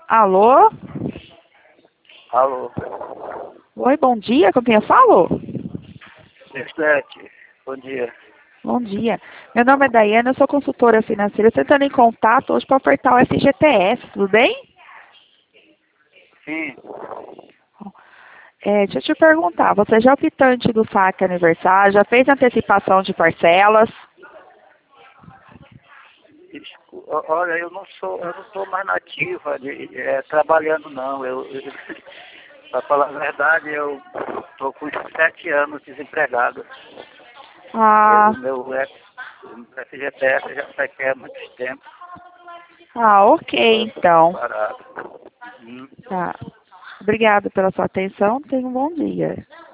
Alô? Alô, Oi, bom dia, com quem eu falo? Estete, bom dia. Bom dia. Meu nome é Daiane, eu sou consultora financeira. Estou entrando em contato hoje para ofertar o FGTS, tudo bem? Sim, Deixa eu te perguntar, você já é optante do saque aniversário, já fez antecipação de parcelas? olha, eu não sou mais nativa trabalhando não. Para falar a verdade, eu estou com 7 anos desempregado. Ah, O meu FGTS já requer muito tempo. ok, Agora eu estou então. parado. Tá. Obrigada pela sua atenção, tenha um bom dia.